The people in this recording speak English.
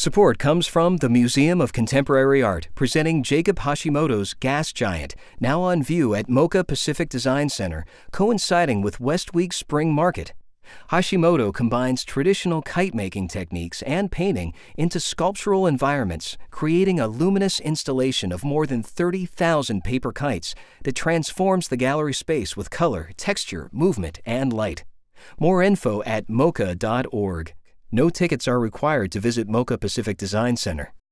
Support comes from the Museum of Contemporary Art, presenting Jacob Hashimoto's Gas Giant, now on view at Mocha Pacific Design Center, coinciding with West Week Spring Market. Hashimoto combines traditional kite-making techniques and painting into sculptural environments, creating a luminous installation of more than 30,000 paper kites that transforms the gallery space with color, texture, movement, and light. More info at mocha.org. No tickets are required to visit Mocha Pacific Design Center.